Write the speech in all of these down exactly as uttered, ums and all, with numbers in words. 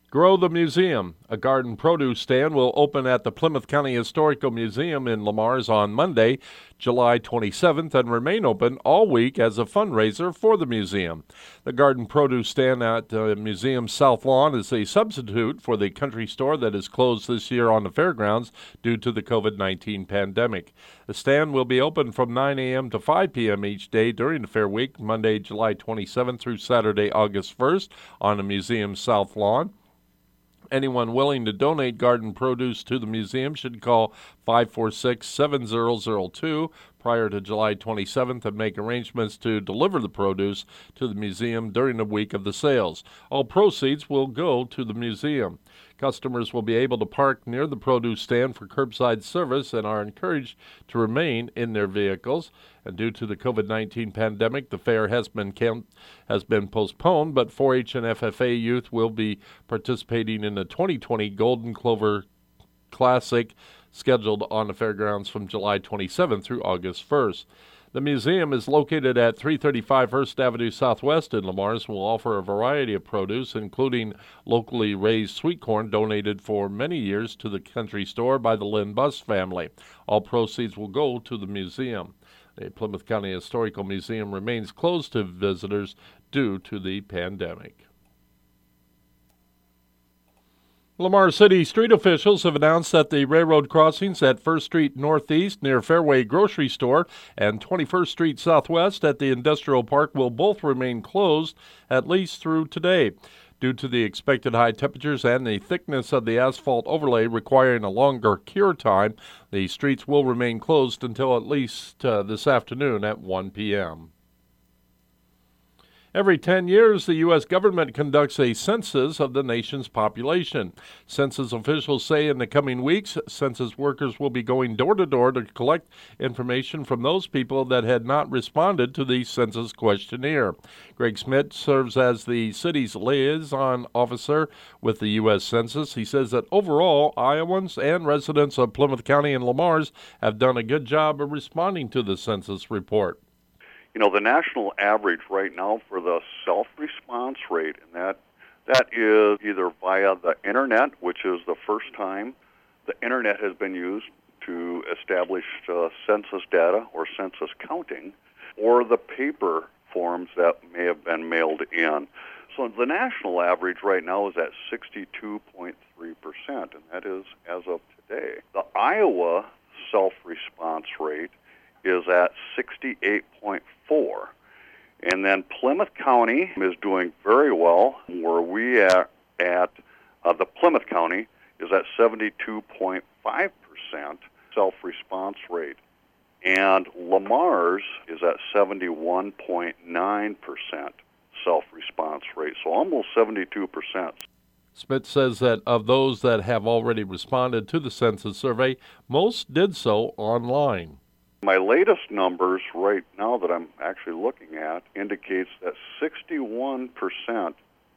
Grow the Museum. A garden produce stand will open at the Plymouth County Historical Museum in Le Mars on Monday, July twenty-seventh, and remain open all week as a fundraiser for the museum. The garden produce stand at the uh, museum's South Lawn is a substitute for the country store that is closed this year on the fairgrounds due to the COVID nineteen pandemic. The stand will be open from nine a.m. to five p.m. each day during the fair week, Monday, July twenty-seventh through Saturday, August first, on the museum's South Lawn. Anyone willing to donate garden produce to the museum should call five four six, seven zero zero two prior to July twenty-seventh and make arrangements to deliver the produce to the museum during the week of the sales. All proceeds will go to the museum. Customers will be able to park near the produce stand for curbside service and are encouraged to remain in their vehicles. And due to the COVID nineteen pandemic, the fair has been can- has been postponed, but four H and F F A youth will be participating in the twenty twenty Golden Clover Classic, scheduled on the fairgrounds from July twenty-seventh through August first. The museum is located at three thirty-five First Avenue Southwest in Le Mars and will offer a variety of produce, including locally raised sweet corn donated for many years to the country store by the Lynn Buss family. All proceeds will go to the museum. The Plymouth County Historical Museum remains closed to visitors due to the pandemic. Lamar City street officials have announced that the railroad crossings at First Street Northeast near Fairway Grocery Store and twenty-first Street Southwest at the Industrial Park will both remain closed at least through today. Due to the expected high temperatures and the thickness of the asphalt overlay requiring a longer cure time, the streets will remain closed until at least uh, this afternoon at one p.m. Every ten years, the U S government conducts a census of the nation's population. Census officials say in the coming weeks, census workers will be going door to door to collect information from those people that had not responded to the census questionnaire. Greg Smith serves as the city's liaison officer with the U S Census. He says that overall, Iowans and residents of Plymouth County and Le Mars have done a good job of responding to the census report. You know, the national average right now for the self-response rate, and that that is either via the Internet, which is the first time the Internet has been used to establish uh, census data or census counting, or the paper forms that may have been mailed in. So the national average right now is at sixty-two point three percent, and that is as of today. The Iowa self-response rate is at sixty-eight point four. And then Plymouth County is doing very well, where we are at, uh, the Plymouth County is at seventy-two point five percent self-response rate. And Le Mars is at seventy-one point nine percent self-response rate, so almost seventy-two percent. Smith says that of those that have already responded to the census survey, most did so online. My latest numbers right now that I'm actually looking at indicates that sixty-one percent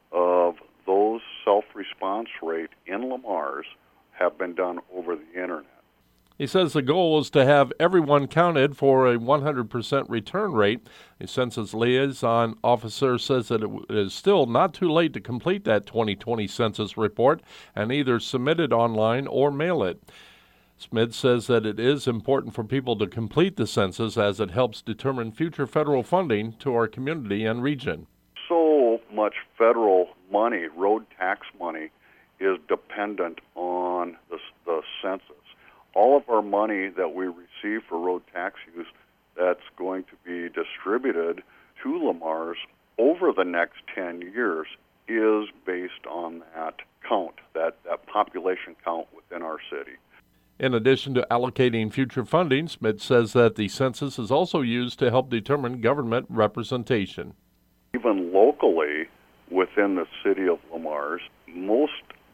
of those self-response rate in Le Mars have been done over the Internet. He says the goal is to have everyone counted for a one hundred percent return rate. The census liaison officer says that it is still not too late to complete that twenty twenty census report and either submit it online or mail it. Smith says that it is important for people to complete the census as it helps determine future federal funding to our community and region. So much federal money, road tax money, is dependent on the, the census. All of our money that we receive for road tax use that's going to be distributed to Le Mars over the next ten years is based on that count, that, that population count within our city. In addition to allocating future funding, Smith says that the census is also used to help determine government representation. Even locally within the city of Le Mars, most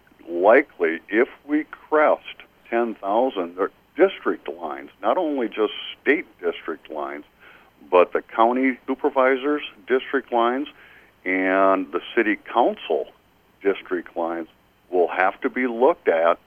likely if we crest ten thousand district lines, not only just state district lines, but the county supervisors' district lines and the city council district lines will have to be looked at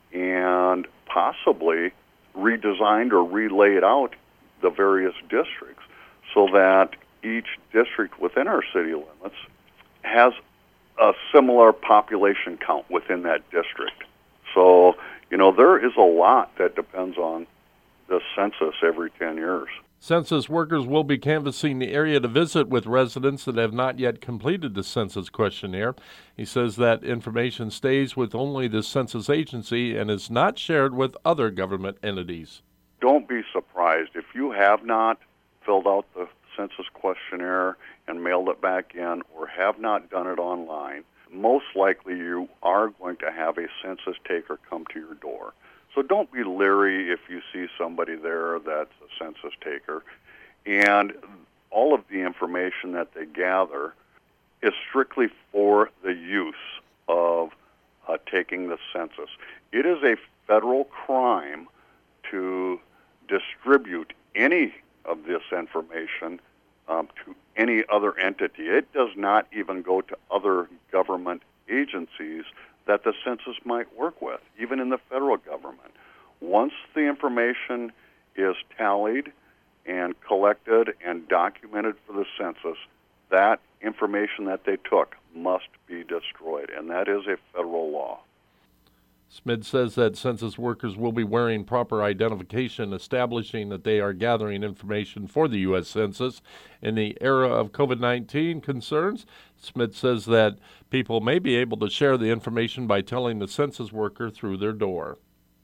and possibly redesigned or relaid out the various districts so that each district within our city limits has a similar population count within that district. So, you know, there is a lot that depends on the census every ten years. Census workers will be canvassing the area to visit with residents that have not yet completed the census questionnaire. He says that information stays with only the census agency and is not shared with other government entities. Don't be surprised if you have not filled out the census questionnaire and mailed it back in, or have not done it online. Most likely you are going to have a census taker come to your door. So don't be leery if you see somebody there that's a census taker. And all of the information that they gather is strictly for the use of uh, taking the census. It is a federal crime to distribute any of this information um, to any other entity. It does not even go to other government agencies that the census might work with, even in the federal government. Once the information is tallied and collected and documented for the census, that information that they took must be destroyed, and that is a federal law. Smid says that census workers will be wearing proper identification, establishing that they are gathering information for the U S Census. In the era of COVID nineteen concerns, Smid says that people may be able to share the information by telling the census worker through their door.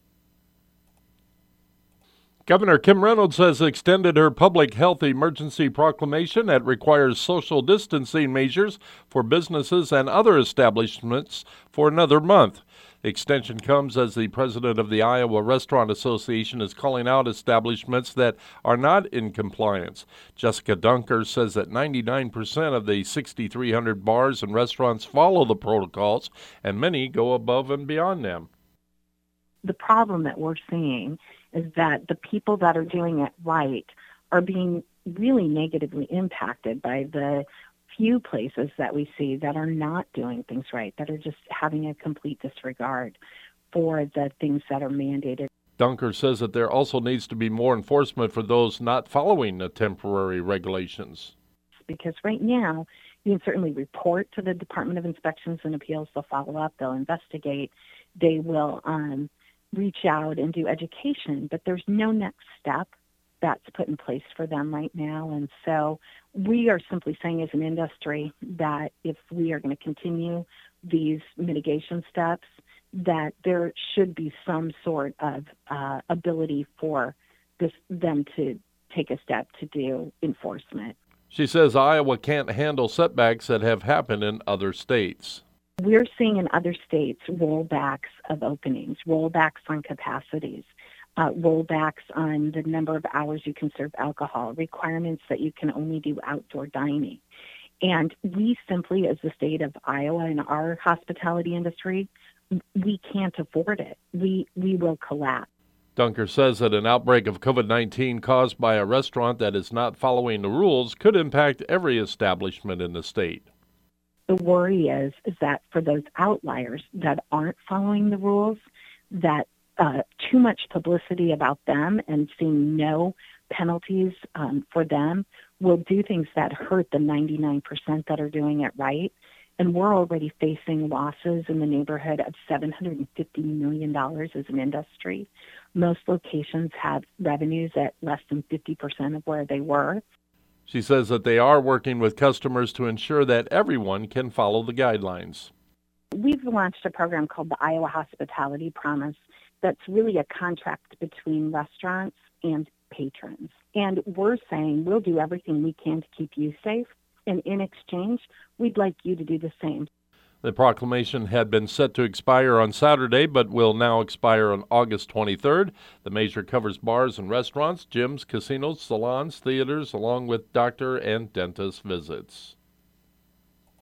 Governor Kim Reynolds has extended her public health emergency proclamation that requires social distancing measures for businesses and other establishments for another month. The extension comes as the president of the Iowa Restaurant Association is calling out establishments that are not in compliance. Jessica Dunker says that ninety-nine percent of the six thousand three hundred bars and restaurants follow the protocols, and many go above and beyond them. The problem that we're seeing is that the people that are doing it right are being really negatively impacted by the few places that we see that are not doing things right, that are just having a complete disregard for the things that are mandated. Dunker says that there also needs to be more enforcement for those not following the temporary regulations. Because right now, you can certainly report to the Department of Inspections and Appeals. They'll follow up, they'll investigate, they will um, reach out and do education, but there's no next step that's put in place for them right now. And so we are simply saying as an industry that if we are going to continue these mitigation steps, that there should be some sort of uh, ability for this, them to take a step to do enforcement. She says Iowa can't handle setbacks that have happened in other states. We're seeing in other states rollbacks of openings, rollbacks on capacities, uh, rollbacks on the number of hours you can serve alcohol, requirements that you can only do outdoor dining. And we simply, as the state of Iowa and our hospitality industry, we can't afford it. We we will collapse. Dunker says that an outbreak of COVID nineteen caused by a restaurant that is not following the rules could impact every establishment in the state. The worry is, is that for those outliers that aren't following the rules, that uh, too much publicity about them and seeing no penalties um, for them will do things that hurt the ninety-nine percent that are doing it right. And we're already facing losses in the neighborhood of seven hundred fifty million dollars as an industry. Most locations have revenues at less than fifty percent of where they were. She says that they are working with customers to ensure that everyone can follow the guidelines. We've launched a program called the Iowa Hospitality Promise that's really a contract between restaurants and patrons. And we're saying we'll do everything we can to keep you safe, and in exchange, we'd like you to do the same. The proclamation had been set to expire on Saturday, but will now expire on August twenty-third. The measure covers bars and restaurants, gyms, casinos, salons, theaters, along with doctor and dentist visits.